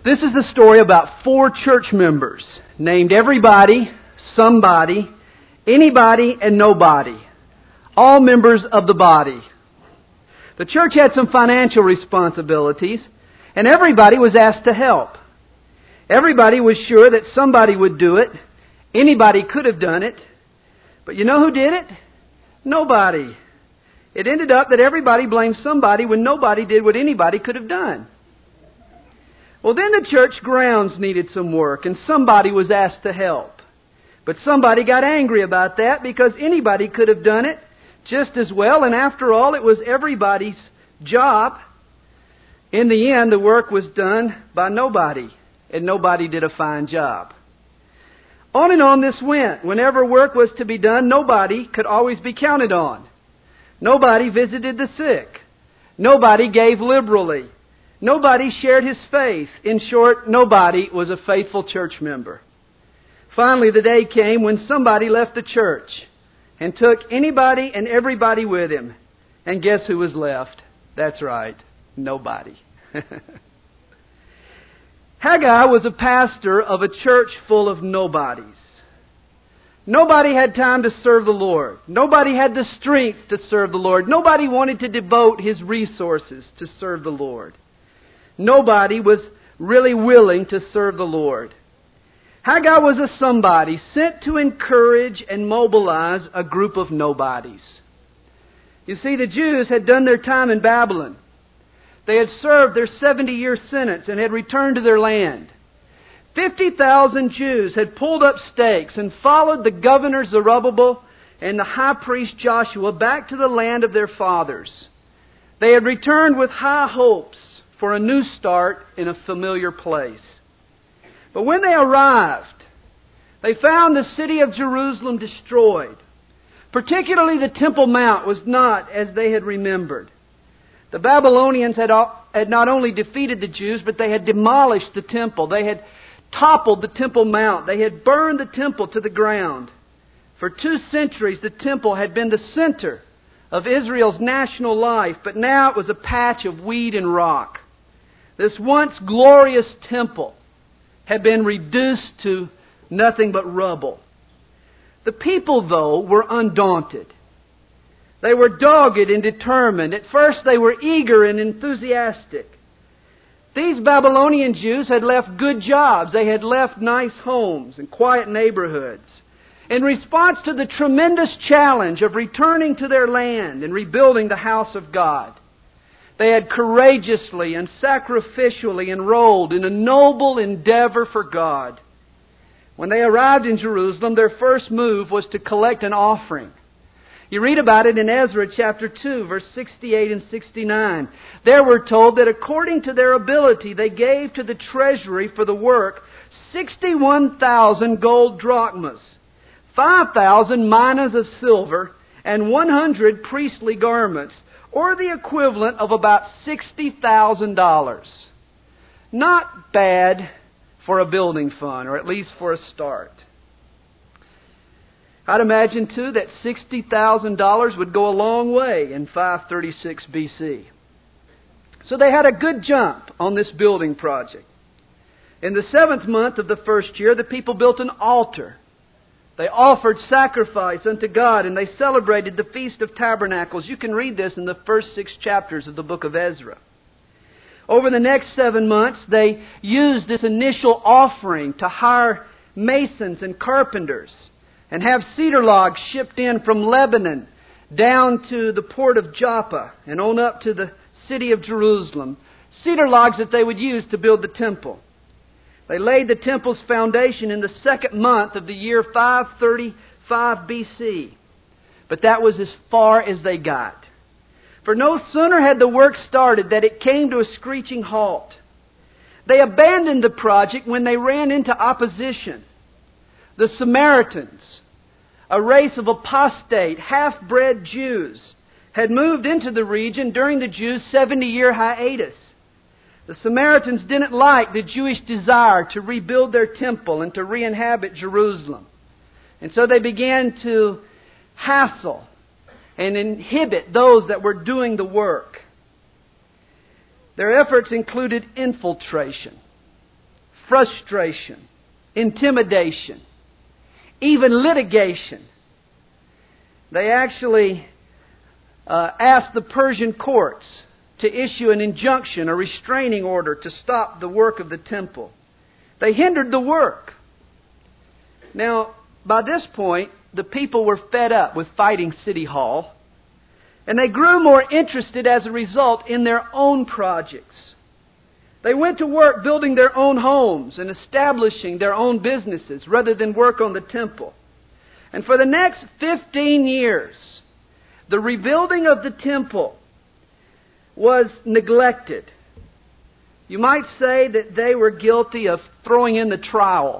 This is the story about 4 church members named everybody, somebody, anybody, and nobody. All members of the body. The church had some financial responsibilities, and everybody was asked to help. Everybody was sure that somebody would do it. Anybody could have done it. But you know who did it? Nobody. It ended up that everybody blamed somebody when nobody did what anybody could have done. Well, then the church grounds needed some work, and somebody was asked to help. But somebody got angry about that because anybody could have done it just as well, and after all, it was everybody's job. In the end, the work was done by nobody, and nobody did a fine job. On and on this went. Whenever work was to be done, nobody could always be counted on. Nobody visited the sick. Nobody gave liberally. Nobody shared his faith. In short, nobody was a faithful church member. Finally, the day came when somebody left the church and took anybody and everybody with him. And guess who was left? That's right, nobody. Haggai was a pastor of a church full of nobodies. Nobody had time to serve the Lord. Nobody had the strength to serve the Lord. Nobody wanted to devote his resources to serve the Lord. Nobody was really willing to serve the Lord. Haggai was a somebody sent to encourage and mobilize a group of nobodies. You see, the Jews had done their time in Babylon. They had served their 70-year sentence and had returned to their land. 50,000 Jews had pulled up stakes and followed the governor Zerubbabel and the high priest Joshua back to the land of their fathers. They had returned with high hopes for a new start in a familiar place. But when they arrived, they found the city of Jerusalem destroyed. Particularly the Temple Mount was not as they had remembered. The Babylonians had not only defeated the Jews, but they had demolished the temple. They had toppled the Temple Mount. They had burned the temple to the ground. For 2 centuries, the temple had been the center of Israel's national life, but now it was a patch of weed and rock. This once glorious temple had been reduced to nothing but rubble. The people, though, were undaunted. They were dogged and determined. At first they were eager and enthusiastic. These Babylonian Jews had left good jobs. They had left nice homes and quiet neighborhoods. In response to the tremendous challenge of returning to their land and rebuilding the house of God, they had courageously and sacrificially enrolled in a noble endeavor for God. When they arrived in Jerusalem, their first move was to collect an offering. You read about it in Ezra chapter 2, verse 68 and 69. There we're told that according to their ability, they gave to the treasury for the work 61,000 gold drachmas, 5,000 minas of silver, and 100 priestly garments, or the equivalent of about $60,000. Not bad for a building fund, or at least for a start. I'd imagine, too, that $60,000 would go a long way in 536 BC. So they had a good jump on this building project. In the 7th month of the first year, the people built an altar. They offered sacrifice unto God, and they celebrated the Feast of Tabernacles. You can read this in the first 6 chapters of the book of Ezra. Over the next 7 months, they used this initial offering to hire masons and carpenters and have cedar logs shipped in from Lebanon down to the port of Joppa and on up to the city of Jerusalem. Cedar logs that they would use to build the temple. They laid the temple's foundation in the 2nd month of the year 535 BC. But that was as far as they got. For no sooner had the work started that it came to a screeching halt. They abandoned the project when they ran into opposition. The Samaritans, a race of apostate, half-bred Jews, had moved into the region during the Jews' 70-year hiatus. The Samaritans didn't like the Jewish desire to rebuild their temple and to re-inhabit Jerusalem. And so they began to hassle and inhibit those that were doing the work. Their efforts included infiltration. frustration, intimidation, even litigation. They actually asked the Persian courts to issue an injunction, a restraining order to stop the work of the temple. They hindered the work. Now, by this point, the people were fed up with fighting City Hall, and they grew more interested as a result in their own projects. They went to work building their own homes and establishing their own businesses rather than work on the temple. And for the next 15 years, the rebuilding of the temple was neglected. You might say that they were guilty of throwing in the trowel.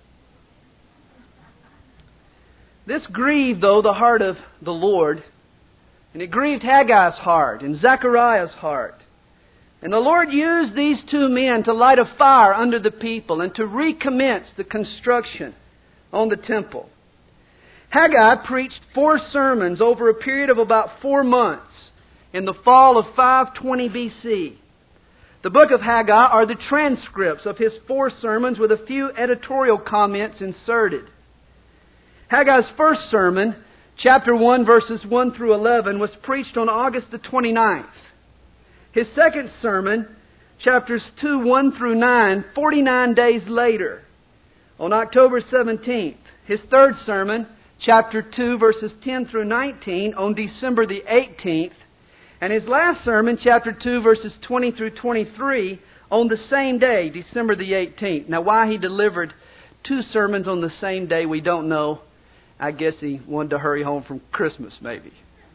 This grieved, though, the heart of the Lord, and it grieved Haggai's heart and Zechariah's heart. And the Lord used these two men to light a fire under the people and to recommence the construction on the temple. Haggai preached 4 sermons over a period of about 4 months in the fall of 520 BC. The book of Haggai are the transcripts of his 4 sermons with a few editorial comments inserted. Haggai's first sermon, chapter 1, verses 1 through 11, was preached on August the 29th. His second sermon, chapters 2, 1 through 9, 49 days later, on October 17th. His third sermon, chapter 2, verses 10 through 19, on December the 18th. And his last sermon, chapter 2, verses 20 through 23, on the same day, December the 18th. Now, why he delivered 2 sermons on the same day, we don't know. I guess he wanted to hurry home from Christmas, maybe.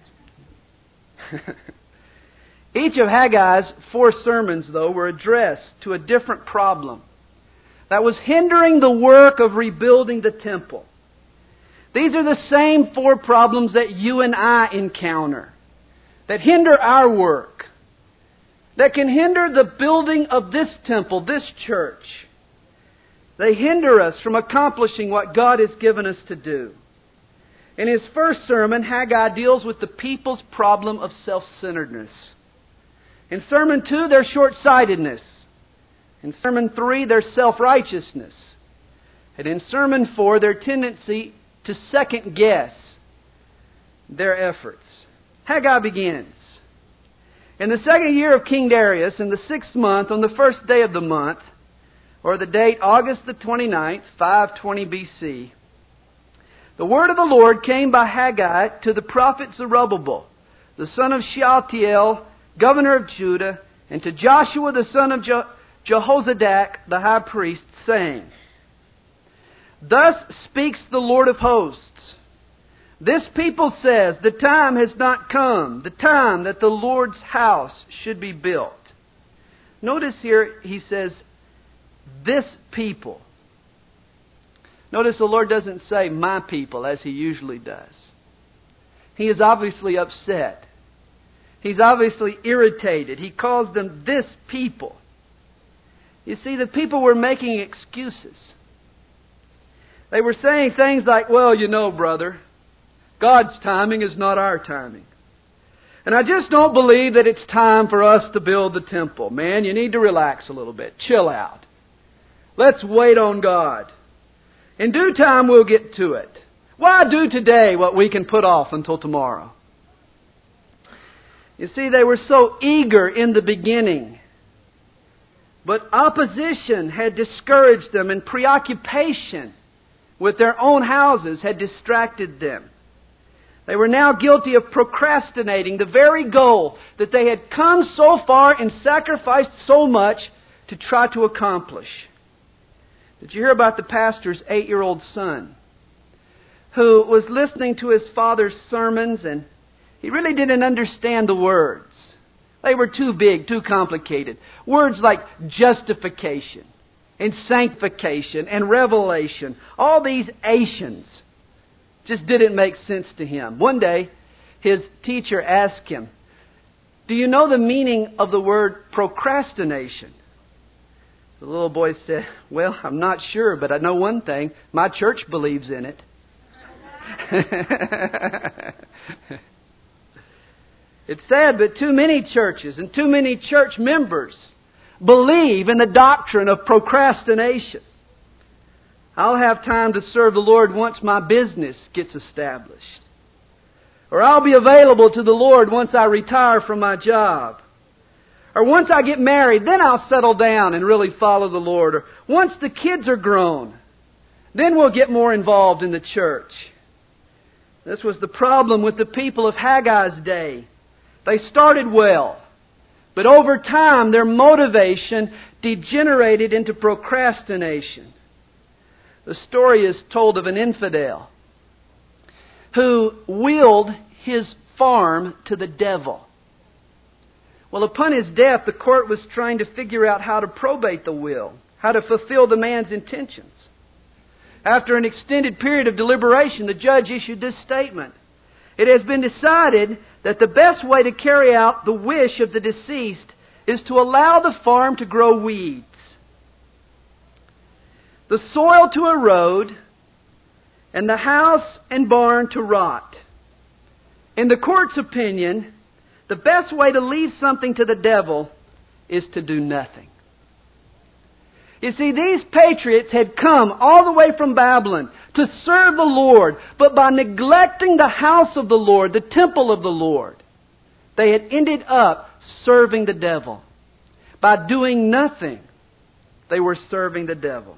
Each of Haggai's 4 sermons, though, were addressed to a different problem that was hindering the work of rebuilding the temple. These are the same 4 problems that you and I encounter, that hinder our work, that can hinder the building of this temple, this church. They hinder us from accomplishing what God has given us to do. In his first sermon, Haggai deals with the people's problem of self-centeredness. In Sermon 2, their short-sightedness. In Sermon 3, their self-righteousness. And in Sermon 4, their tendency to second-guess their efforts. Haggai begins. In the 2nd year of King Darius, in the 6th month, on the 1st day of the month, or the date August the 29th, 520 BC, the word of the Lord came by Haggai to the prophet Zerubbabel, the son of Shealtiel, governor of Judah, and to Joshua the son of Jehozadak, the high priest, saying, Thus speaks the Lord of hosts. This people says, the time has not come, the time that the Lord's house should be built. Notice here he says, this people. Notice the Lord doesn't say my people as He usually does. He is obviously upset. He's obviously irritated. He calls them this people. You see, the people were making excuses. They were saying things like, well, you know, brother, God's timing is not our timing. And I just don't believe that it's time for us to build the temple. Man, you need to relax a little bit. Chill out. Let's wait on God. In due time, we'll get to it. Why do today what we can put off until tomorrow? You see, they were so eager in the beginning. But opposition had discouraged them, and preoccupation with their own houses had distracted them. They were now guilty of procrastinating the very goal that they had come so far and sacrificed so much to try to accomplish. Did you hear about the pastor's 8-year-old son who was listening to his father's sermons and he really didn't understand the words? They were too big, too complicated. Words like justification and sanctification and revelation, all these Asians just didn't make sense to him. One day, his teacher asked him, do you know the meaning of the word procrastination? The little boy said, well, I'm not sure, but I know one thing. My church believes in it. It's sad, but too many churches and too many church members believe in the doctrine of procrastination. I'll have time to serve the Lord once my business gets established. Or I'll be available to the Lord once I retire from my job. Or once I get married, then I'll settle down and really follow the Lord. Or once the kids are grown, then we'll get more involved in the church. This was the problem with the people of Haggai's day. They started well, but over time their motivation degenerated into procrastination. The story is told of an infidel who willed his farm to the devil. Well, upon his death, the court was trying to figure out how to probate the will, how to fulfill the man's intentions. After an extended period of deliberation, the judge issued this statement. It has been decided that the best way to carry out the wish of the deceased is to allow the farm to grow weeds, the soil to erode, and the house and barn to rot. In the court's opinion, the best way to leave something to the devil is to do nothing. You see, these patriots had come all the way from Babylon to serve the Lord, but by neglecting the house of the Lord, the temple of the Lord, they had ended up serving the devil. By doing nothing, they were serving the devil.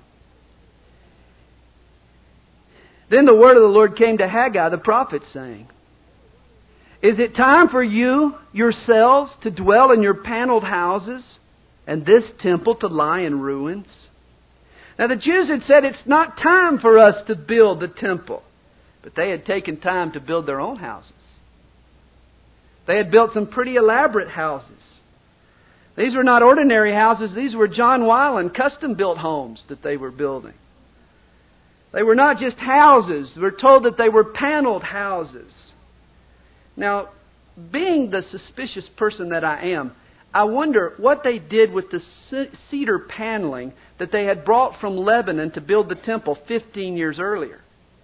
Then the word of the Lord came to Haggai the prophet, saying, "Is it time for you yourselves to dwell in your paneled houses, and this temple to lie in ruins?" Now the Jews had said, it's not time for us to build the temple. But they had taken time to build their own houses. They had built some pretty elaborate houses. These were not ordinary houses. These were John Weiland custom-built homes that they were building. They were not just houses. We're told that they were paneled houses. Now, being the suspicious person that I am, I wonder what they did with the cedar paneling that they had brought from Lebanon to build the temple 15 years earlier.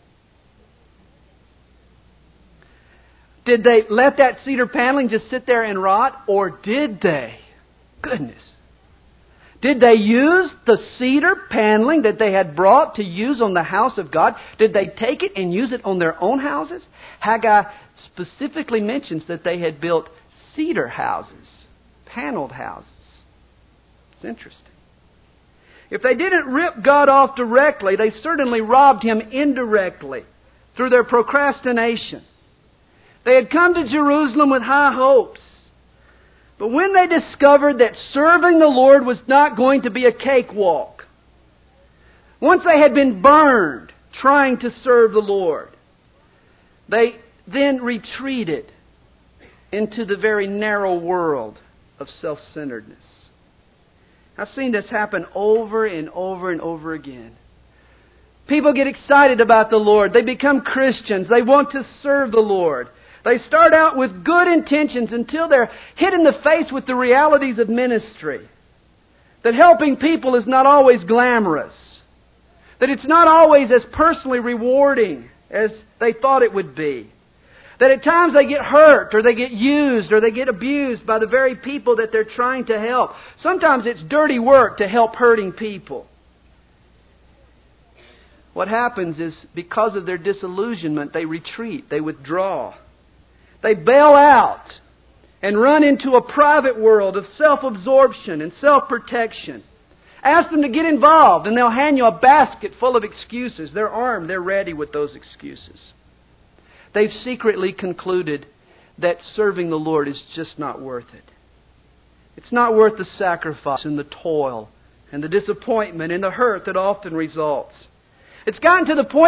Did they let that cedar paneling just sit there and rot? Or did they? Goodness. Did they use the cedar paneling that they had brought to use on the house of God? Did they take it and use it on their own houses? Haggai specifically mentions that they had built cedar houses, paneled houses. It's interesting. If they didn't rip God off directly, they certainly robbed Him indirectly through their procrastination. They had come to Jerusalem with high hopes. But when they discovered that serving the Lord was not going to be a cakewalk, once they had been burned trying to serve the Lord, they then retreated into the very narrow world of self-centeredness. I've seen this happen over and over and over again. People get excited about the Lord. They become Christians. They want to serve the Lord. They start out with good intentions until they're hit in the face with the realities of ministry. That helping people is not always glamorous. That it's not always as personally rewarding as they thought it would be. That at times they get hurt or they get used or they get abused by the very people that they're trying to help. Sometimes it's dirty work to help hurting people. What happens is because of their disillusionment, they retreat, they withdraw. They bail out and run into a private world of self-absorption and self-protection. Ask them to get involved and they'll hand you a basket full of excuses. They're armed, they're ready with those excuses. They've secretly concluded that serving the Lord is just not worth it. It's not worth the sacrifice and the toil and the disappointment and the hurt that often results. It's gotten to the point